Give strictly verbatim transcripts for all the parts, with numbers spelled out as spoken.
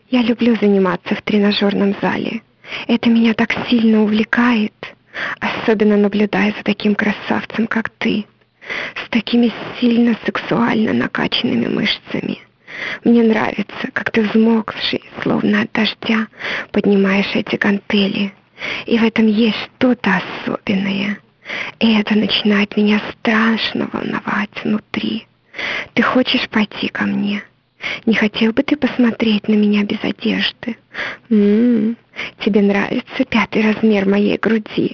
Я люблю заниматься в тренажерном зале. Это меня так сильно увлекает, особенно наблюдая за таким красавцем, как ты, с такими сильно сексуально накачанными мышцами. Мне нравится, как ты взмокший, словно от дождя, поднимаешь эти гантели. И в этом есть что-то особенное. И это начинает меня страшно волновать внутри. Ты хочешь пойти ко мне? Не хотел бы ты посмотреть на меня без одежды? М-м, тебе нравится пятый размер моей груди?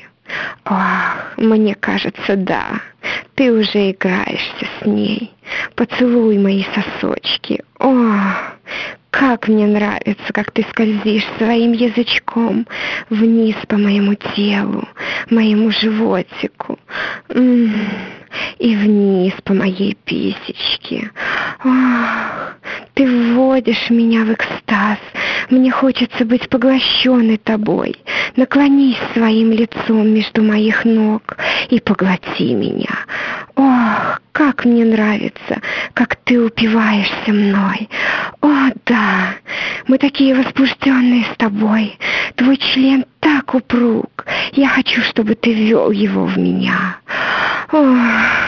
Ох, мне кажется, да. Ты уже играешься с ней. Поцелуй мои сосочки. Ох, как мне нравится, как ты скользишь своим язычком вниз по моему телу, моему животику. М-м, и вниз по моей писечке. Ох, ты вводишь меня в экстаз. Мне хочется быть поглощенной тобой. Наклонись своим лицом между моих ног и поглоти меня. Ох, как мне нравится, как ты упиваешься мной. О, да, мы такие возбужденные с тобой. Твой член так упруг. Я хочу, чтобы ты ввел его в меня. Ох,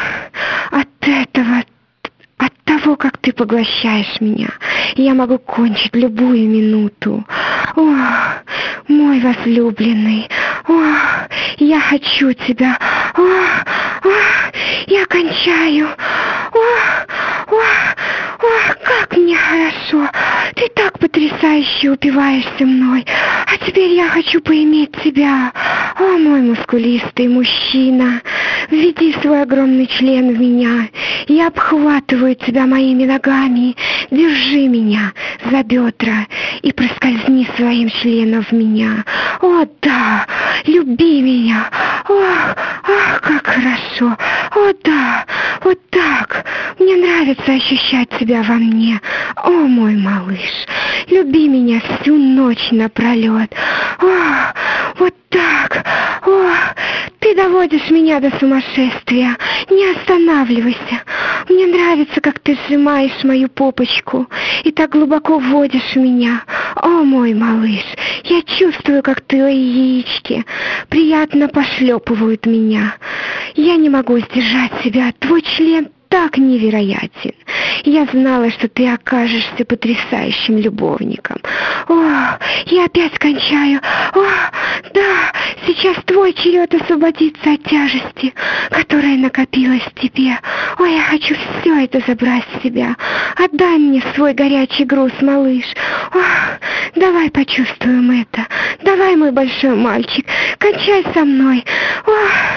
от этого, от того, как ты поглощаешь меня, я могу кончить любую минуту. Ох, мой возлюбленный, ох, я хочу тебя. Ох, ох, я кончаю. Ох, ох, ох, как мне хорошо. Ты так потрясающе упиваешься мной. А теперь я хочу поиметь тебя. О, мой мускулистый мужчина, введи свой огромный член в меня. Я обхватываю тебя моими ногами. Держи меня за бедра и проскользни своим членом в меня. О, да, люби меня. Ох, ах, как хорошо. О, да, вот так. Мне нравится ощущать тебя во мне. О, мой малыш, люби меня всю ночь напролет. О, вот так. О, ты доводишь меня до сумасшествия. Не останавливайся. Мне нравится, как ты сжимаешь мою попочку и так глубоко вводишь в меня. О, мой малыш, я чувствую, как твои яички приятно пошлепывают меня. Я не могу сдержать себя. Твой член так невероятен. Я знала, что ты окажешься потрясающим любовником. О, я опять кончаю. О, да, сейчас твой черед освободиться от тяжести, которая накопилась в тебе. Ой, я хочу все это забрать в себя. Отдай мне свой горячий груз, малыш. О, давай почувствуем это. Давай, мой большой мальчик, кончай со мной. О,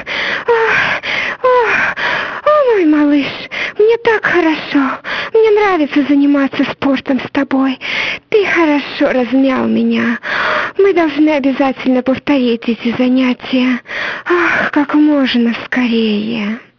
о, о, о, мой малыш, мне так хорошо. Мне нравится заниматься спортом с тобой. Ты хорошо размял меня. Мы должны обязательно повторить эти занятия. Ах, как можно скорее.